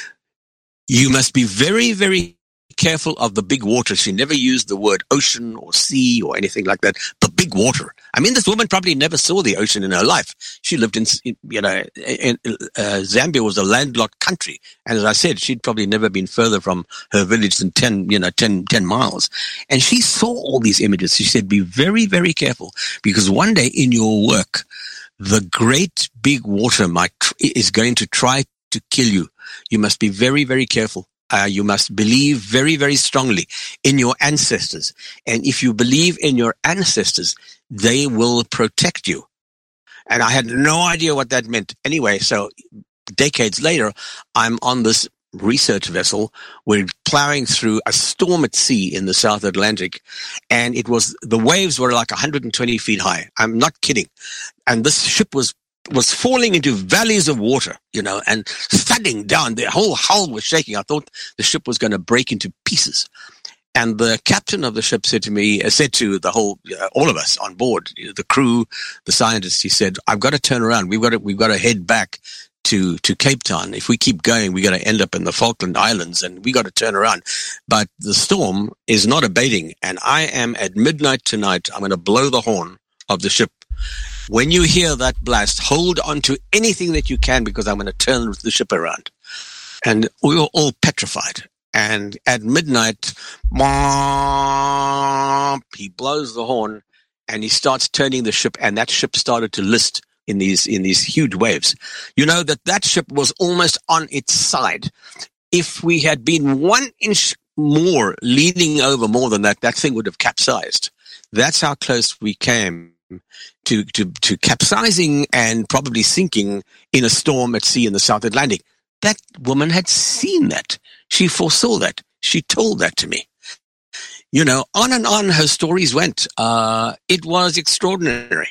Speaker 2: you must be very, very careful of the big water. She never used the word ocean or sea or anything like that. The big water. I mean, this woman probably never saw the ocean in her life. She lived in, you know, in, uh, Zambia was a landlocked country. And as I said, she'd probably never been further from her village than ten, you know, ten, ten miles. And she saw all these images. She said, be very, very careful because one day in your work, the great big water might, is going to try to kill you. You must be very, very careful. Uh, you must believe very, very strongly in your ancestors. And if you believe in your ancestors, they will protect you. And I had no idea what that meant. Anyway, so decades later, I'm on this research vessel. We're plowing through a storm at sea in the South Atlantic. And it was, the waves were like one hundred twenty feet high. I'm not kidding. And this ship was was falling into valleys of water, you know, and thudding down. The whole hull was shaking. I thought the ship was going to break into pieces. And the captain of the ship said to me, uh, said to the whole, uh, all of us on board, you know, the crew, the scientists, he said, I've got to turn around. We've got to, we've got to head back to, to Cape Town. If we keep going, we're going to end up in the Falkland Islands and we got to turn around. But the storm is not abating. And I am at midnight tonight. I'm going to blow the horn of the ship. When you hear that blast, hold on to anything that you can because I'm going to turn the ship around. And we were all petrified. And at midnight, he blows the horn and he starts turning the ship, and that ship started to list in these in these huge waves. You know that that ship was almost on its side. If we had been one inch more leaning over more than that, that thing would have capsized. That's how close we came to, to, to capsizing and probably sinking in a storm at sea in the South Atlantic. That woman had seen that. She foresaw that. She told that to me. You know, on and on her stories went. Uh, it was extraordinary.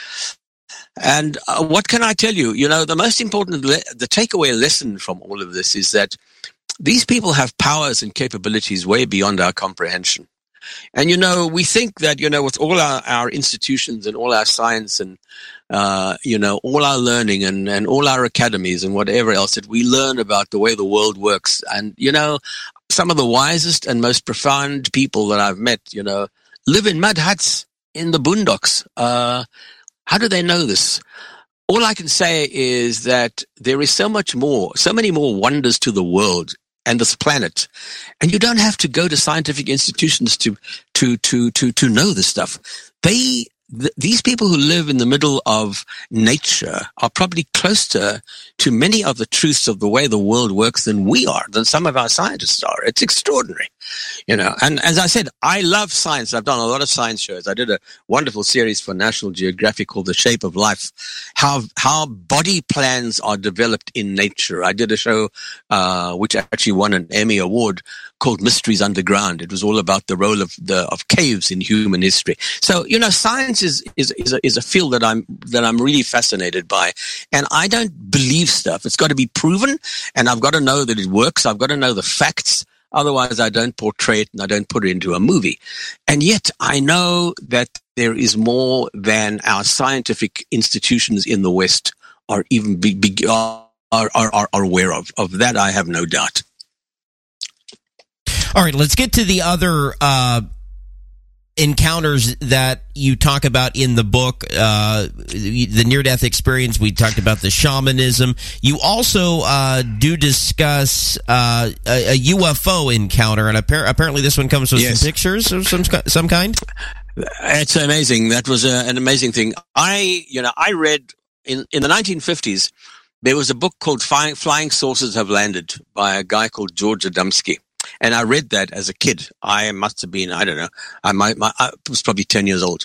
Speaker 2: And uh, what can I tell you? You know, the most important, le- the takeaway lesson from all of this is that these people have powers and capabilities way beyond our comprehension. And, you know, we think that, you know, with all our, our institutions and all our science and, uh, you know, all our learning and, and all our academies and whatever else, that we learn about the way the world works. And, you know, some of the wisest and most profound people that I've met, you know, live in mud huts in the boondocks. Uh, how do they know this? All I can say is that there is so much more, so many more wonders to the world and this planet. And you don't have to go to scientific institutions to, to, to, to, to know this stuff. They, th- these people who live in the middle of nature are probably closer to many of the truths of the way the world works than we are, than some of our scientists are. It's extraordinary, you know. And as I said, I love science. I've done a lot of science shows. I did a wonderful series for National Geographic called The Shape of Life, how how body plans are developed in nature. I did a show uh, which actually won an Emmy Award called Mysteries Underground. It was all about the role of the of caves in human history. So, you know, science is is is a, is a field that I'm that I'm really fascinated by, and I don't believe stuff. It's got to be proven, and I've got to know that it works. I've got to know the facts. Otherwise, I don't portray it and I don't put it into a movie. And yet, I know that there is more than our scientific institutions in the West are even be, be, are, are are are aware of. Of that, I have no doubt.
Speaker 3: All right, let's get to the other uh, encounters that you talk about in the book, uh, the near-death experience. We talked about the shamanism. You also uh, do discuss uh, a, a U F O encounter, and appar- apparently this one comes with
Speaker 2: yes.
Speaker 3: some pictures of some some kind.
Speaker 2: It's amazing. That was a, an amazing thing. I, you know, I read in, in the nineteen fifties, there was a book called Flying, Flying Saucers Have Landed by a guy called George Adamski. And I read that as a kid. I must have been, I don't know, I, might, my, I was probably ten years old.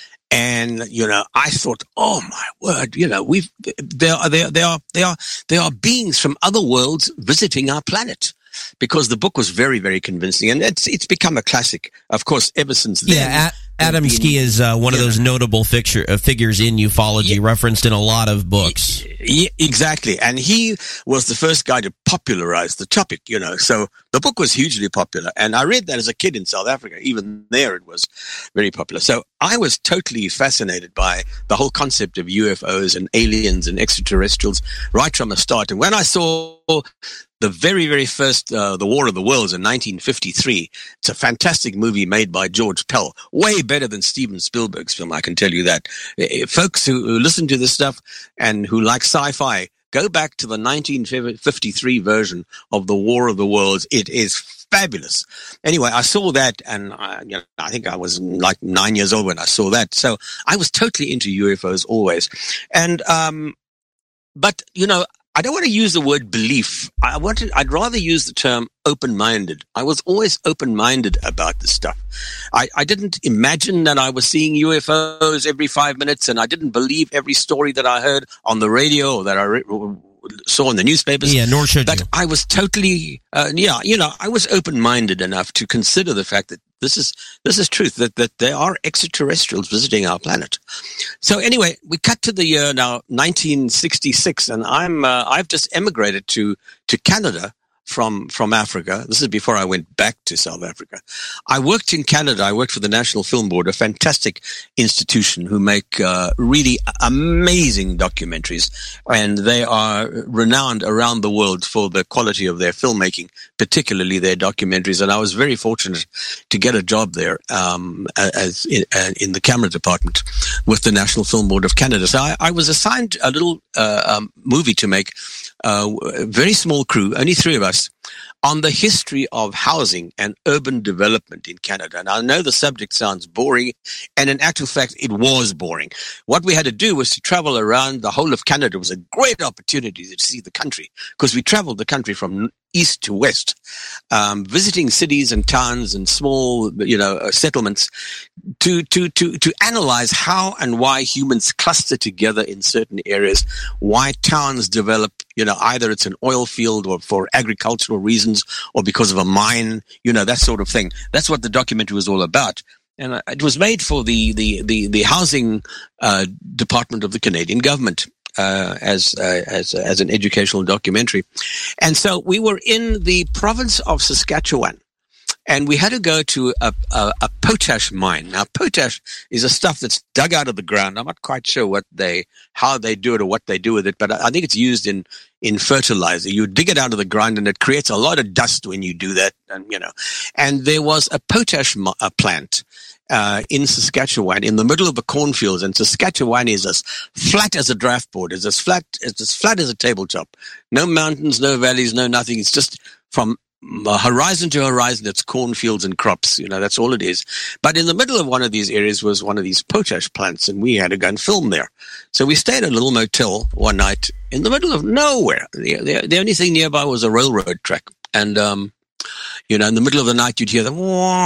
Speaker 2: And, you know, I thought, oh my word, you know, we've, there are, there, there are, there are, there are beings from other worlds visiting our planet. Because the book was very, very convincing, and it's it's become a classic, of course, ever since then.
Speaker 3: Yeah, Adamski is uh, one of those notable figure, uh, figures in ufology, yeah. referenced in a lot of books.
Speaker 2: Yeah, exactly, and he was the first guy to popularize the topic, you know, so the book was hugely popular, and I read that as a kid in South Africa. Even there it was very popular. So I was totally fascinated by the whole concept of U F Os and aliens and extraterrestrials right from the start. And when I saw the very, very first, uh, The War of the Worlds in nineteen fifty-three. It's a fantastic movie made by George Pell. Way better than Steven Spielberg's film, I can tell you that. Uh, folks who, who listen to this stuff and who like sci-fi, go back to the nineteen fifty-three version of The War of the Worlds. It is fabulous. Anyway, I saw that, and I, you know, I think I was like nine years old when I saw that. So I was totally into U F Os always. And, um, but, you know, I don't want to use the word belief. I want to, I'd rather use the term open-minded. I was always open-minded about this stuff. I, I didn't imagine that I was seeing U F Os every five minutes, and I didn't believe every story that I heard on the radio or that I re- saw in the newspapers.
Speaker 3: Yeah, nor should
Speaker 2: but
Speaker 3: you.
Speaker 2: I was totally, uh, yeah, you know, I was open-minded enough to consider the fact that this is this is truth, that, that there are extraterrestrials visiting our planet. So anyway, we cut to the year now, nineteen sixty-six, and I'm uh, I've just emigrated to to Canada from from Africa. This is before I went back to South Africa. I worked in Canada. I worked for the National Film Board, a fantastic institution who make uh, really amazing documentaries, and they are renowned around the world for the quality of their filmmaking, particularly their documentaries. And I was very fortunate to get a job there um, as in, uh, in the camera department with the National Film Board of Canada. So I, I was assigned a little uh, um, movie to make. Uh, a very small crew, only three of us, on the history of housing and urban development in Canada. And I know the subject sounds boring, and in actual fact, it was boring. What we had to do was to travel around the whole of Canada. It was a great opportunity to see the country, because we traveled the country from east to west, um, visiting cities and towns and small, you know, uh, settlements to, to, to, to analyze how and why humans cluster together in certain areas, why towns develop, you know, either it's an oil field or for agricultural reasons or because of a mine, you know, that sort of thing. That's what the documentary was all about. And uh, it was made for the, the, the, the housing uh, department of the Canadian government. Uh, as uh, as as an educational documentary. And so we were in the province of Saskatchewan, and we had to go to a, a, a potash mine. Now, potash is a stuff that's dug out of the ground. I'm not quite sure what they, how they do it or what they do with it, but I think it's used in, in fertilizer. You dig it out of the ground, and it creates a lot of dust when you do that, and you know. And there was a potash mo- a plant Uh, in Saskatchewan, in the middle of the cornfields, and Saskatchewan is as flat as a draft board. It's as flat, it's as flat as a tabletop. No mountains, no valleys, no nothing. It's just from horizon to horizon. It's cornfields and crops. You know, that's all it is. But in the middle of one of these areas was one of these potash plants, and we had to go and film there. So we stayed at a little motel one night in the middle of nowhere. The, the, the only thing nearby was a railroad track, and um, you know, in the middle of the night, you'd hear the,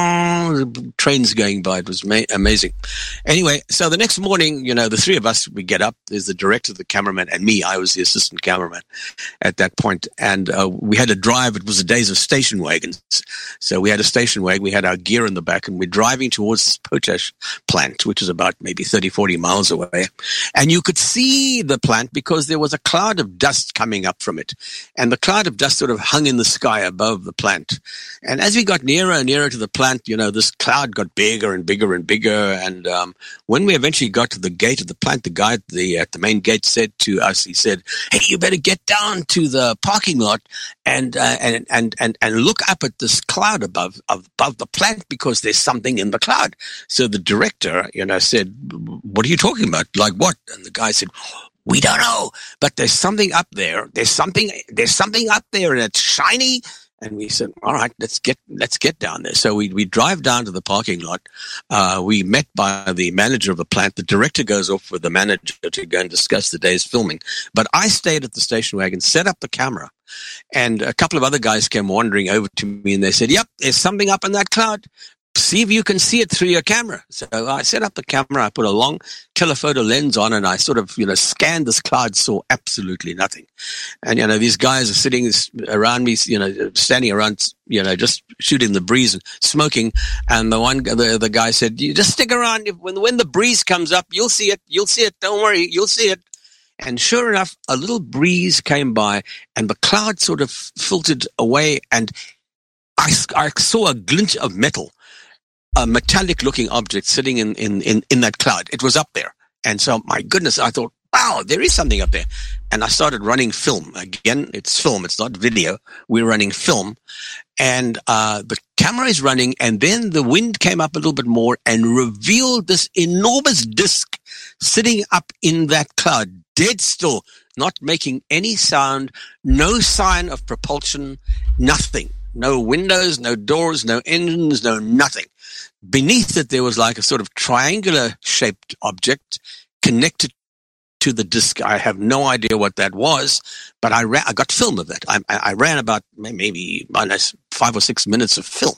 Speaker 2: the trains going by. It was ma- amazing. Anyway, so the next morning, you know, the three of us, we get up. There's the director, the cameraman, and me. I was the assistant cameraman at that point. And uh, we had to drive. It was the days of station wagons. So we had a station wagon. We had our gear in the back, and we're driving towards this potash plant, which is about maybe thirty, forty miles away. And you could see the plant because there was a cloud of dust coming up from it. And the cloud of dust sort of hung in the sky above the plant. And as we got nearer and nearer to the plant, you know, this cloud got bigger and bigger and bigger. And um, when we eventually got to the gate of the plant, the guy at the, at the main gate said to us, he said, "Hey, you better get down to the parking lot and uh, and, and and and look up at this cloud above above the plant, because there's something in the cloud." So the director, you know, said, "What are you talking about? Like what?" And the guy said, "We don't know, but there's something up there. There's something. There's something up there, and it's shiny." And we said, all right, let's get let's get down there. So we, we drive down to the parking lot. Uh, we met by the manager of the plant. The director goes off with the manager to go and discuss the day's filming. But I stayed at the station wagon, set up the camera. And a couple of other guys came wandering over to me, and they said, yep, there's something up in that cloud. See if you can see it through your camera. So I set up the camera. I put a long telephoto lens on, and I sort of, you know, scanned this cloud, saw absolutely nothing. And, you know, these guys are sitting around me, you know, standing around, you know, just shooting the breeze and smoking. And the one, the, the guy said, you just stick around. When, when the breeze comes up, you'll see it. You'll see it. Don't worry. You'll see it. And sure enough, a little breeze came by, and the cloud sort of filtered away, and I, I saw a glint of metal. A metallic-looking object sitting in, in, in, in that cloud. It was up there. And so, my goodness, I thought, wow, there is something up there. And I started running film. Again, it's film. It's not video. We're running film. And uh, the camera is running, and then the wind came up a little bit more and revealed this enormous disc sitting up in that cloud, dead still, not making any sound, no sign of propulsion, nothing. No windows, no doors, no engines, no nothing. Beneath it, there was like a sort of triangular-shaped object connected to the disc. I have no idea what that was, but I ran, I got film of it. I, I ran about maybe five or six minutes of film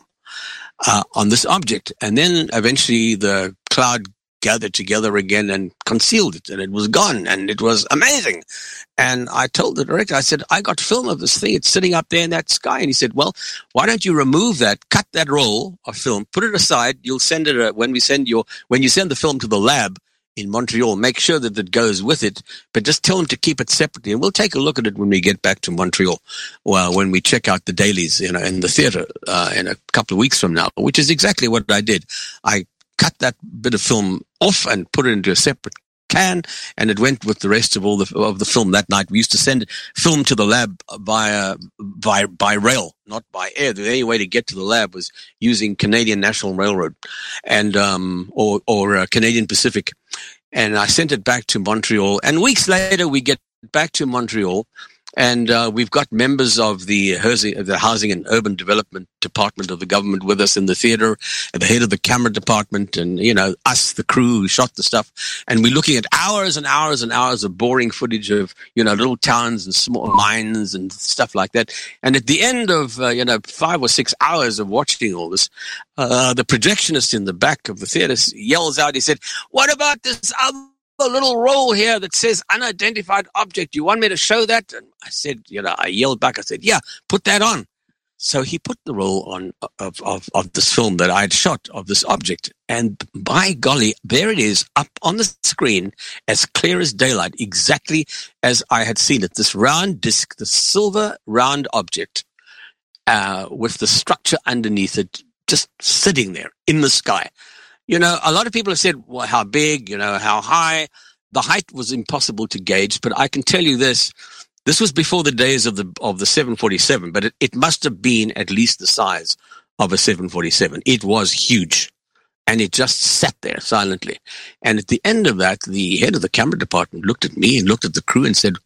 Speaker 2: uh, on this object, and then eventually the cloud gathered together again and concealed it, and it was gone, and it was amazing. And I told the director, I said, I got film of this thing. It's sitting up there in that sky. And he said, well, why don't you remove that, cut that roll of film, put it aside. You'll send it, uh, when we send your, when you send the film to the lab in Montreal, make sure that it goes with it, but just tell them to keep it separately. And we'll take a look at it when we get back to Montreal. Well, when we check out the dailies, you know, in the theater, uh, in a couple of weeks from now, which is exactly what I did. I cut that bit of film off and put it into a separate can, and it went with the rest of all the of the film that night. We used to send film to the lab via by by rail, not by air. The only way to get to the lab was using Canadian National Railroad, and um or or uh, Canadian Pacific. And I sent it back to Montreal. And weeks later, we get back to Montreal. And uh, we've got members of the, the Housing and Urban Development Department of the government with us in the theater, and the head of the camera department, and, you know, us, the crew who shot the stuff. And we're looking at hours and hours and hours of boring footage of, you know, little towns and small mines and stuff like that. And at the end of, uh, you know, five or six hours of watching all this, uh, the projectionist in the back of the theater yells out, he said, what about this other a little roll here that says unidentified object? You want me to show that? And I said, you know, I yelled back. I said, yeah, put that on. So he put the roll on of, of, of this film that I had shot of this object. And by golly, there it is up on the screen as clear as daylight, exactly as I had seen it. This round disc, the silver round object uh, with the structure underneath it, just sitting there in the sky. You know, a lot of people have said, well, how big, you know, how high. The height was impossible to gauge, but I can tell you this. This was before the days of the of the seven forty-seven, but it, it must have been at least the size of a seven forty-seven. It was huge, and it just sat there silently. And at the end of that, the head of the camera department looked at me and looked at the crew and said,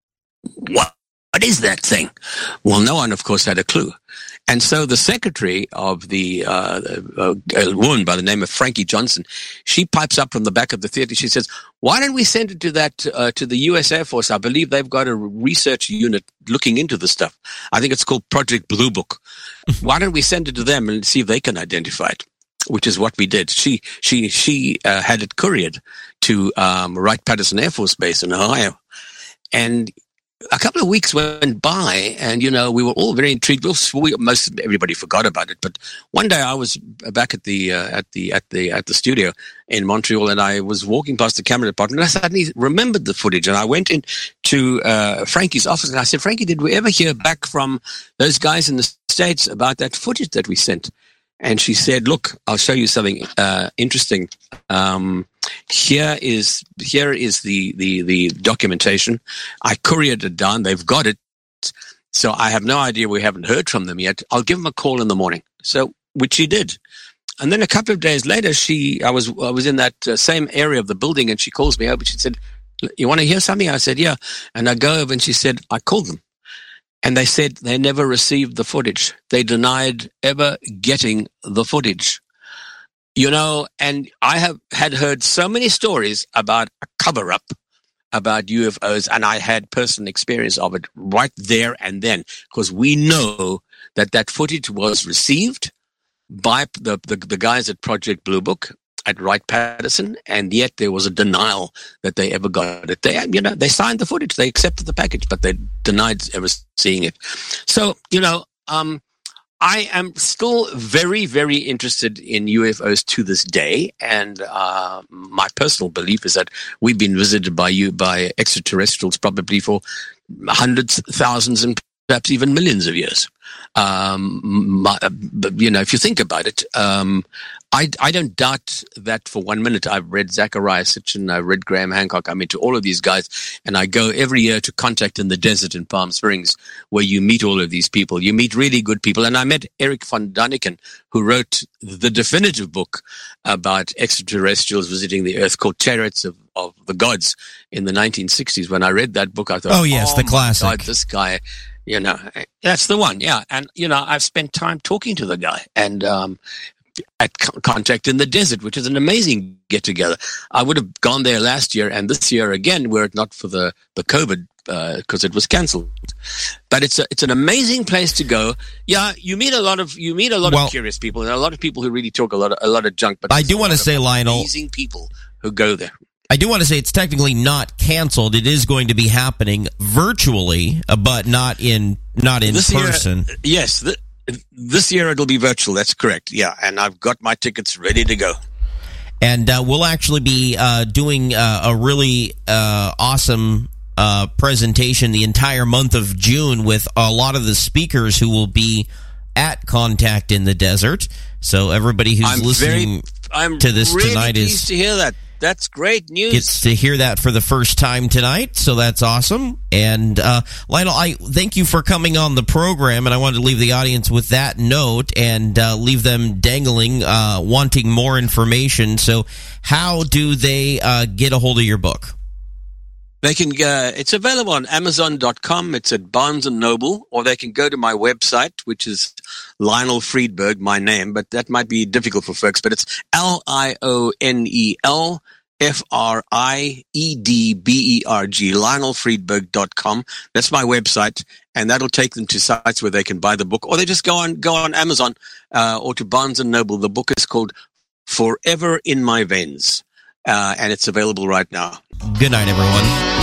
Speaker 2: what, what is that thing? Well, no one, of course, had a clue. And so the secretary of the, uh, uh, a woman by the name of Frankie Johnson, she pipes up from the back of the theater. She says, why don't we send it to that, uh, to the U S Air Force? I believe they've got a research unit looking into the stuff. I think it's called Project Blue Book. Why don't we send it to them and see if they can identify it? Which is what we did. She, she, she, uh, had it couriered to, um, Wright-Patterson Air Force Base in Ohio. And a couple of weeks went by, and, you know, we were all very intrigued. We, most everybody forgot about it. But one day I was back at the, uh, at the, at the, at the studio in Montreal, and I was walking past the camera department, and I suddenly remembered the footage. And I went into, uh, Frankie's office, and I said, Frankie, did we ever hear back from those guys in the States about that footage that we sent? And she said, look, I'll show you something, uh, interesting. Um, Here is here is the, the, the documentation. I couriered it down. They've got it. So I have no idea. We haven't heard from them yet. I'll give them a call in the morning. So, which she did. And then a couple of days later, she I was I was in that uh, same area of the building, and she calls me over. She said, you want to hear something? I said, yeah. And I go over, and she said, I called them. And they said they never received the footage. They denied ever getting the footage. You know, and I have had heard so many stories about a cover-up about U F Os, and I had personal experience of it right there and then, because we know that that footage was received by the, the, the guys at Project Blue Book, at Wright-Patterson, and yet there was a denial that they ever got it. They, you know, they signed the footage, they accepted the package, but they denied ever seeing it. So, you know, um, I am still very, very interested in U F Os to this day, and uh, my personal belief is that we've been visited by you by extraterrestrials probably for hundreds, thousands, and perhaps even millions of years. Um, my, you know, if you think about it, um, I, I don't doubt that for one minute. I've read Zachariah Sitchin, I've read Graham Hancock. I'm into all of these guys, and I go every year to Contact in the Desert in Palm Springs, where you meet all of these people. You meet really good people, and I met Eric von Daniken, who wrote the definitive book about extraterrestrials visiting the Earth, called Chariots of, of the Gods, in the nineteen sixties. When I read that book, I thought,
Speaker 3: oh yes,
Speaker 2: oh,
Speaker 3: the classic.
Speaker 2: God, this guy. You know, that's the one, yeah. And, you know, I've spent time talking to the guy and um, at Contact in the Desert, which is an amazing get-together. I would have gone there last year and this year again, were it not for the, the COVID, because uh, it was cancelled. But it's a, it's an amazing place to go. Yeah, you meet a lot of you meet a lot well, of curious people, and a lot of people who really talk a lot of, a lot of junk. But
Speaker 3: I do want to say, Lionel,
Speaker 2: amazing people who go there.
Speaker 3: I do want to say it's technically not canceled. It is going to be happening virtually, but not in not in
Speaker 2: this
Speaker 3: person.
Speaker 2: Year, yes, th- this year it'll be virtual. That's correct. Yeah, and I've got my tickets ready to go.
Speaker 3: And uh, we'll actually be uh, doing uh, a really uh, awesome uh, presentation the entire month of June with a lot of the speakers who will be at Contact in the Desert. So everybody who's
Speaker 2: I'm
Speaker 3: listening
Speaker 2: very, I'm
Speaker 3: to this
Speaker 2: really
Speaker 3: tonight
Speaker 2: pleased
Speaker 3: is
Speaker 2: to hear that. That's great news.
Speaker 3: Gets to hear that for the first time tonight, so that's awesome. And uh, Lionel, I thank you for coming on the program, and I wanted to leave the audience with that note and uh, leave them dangling, uh, wanting more information. So how do they uh, get a hold of your book?
Speaker 2: They can. Uh, it's available on Amazon dot com. It's at Barnes and Noble, or they can go to my website, which is Lionel Friedberg, my name, but that might be difficult for folks. But it's L I O N E L F R I E D B E R G, Lionel Friedberg dot com. That's my website, and that'll take them to sites where they can buy the book, or they just go on go on Amazon uh, or to Barnes and Noble. The book is called Forever in My Veins, uh, and it's available right now.
Speaker 3: Good night, everyone.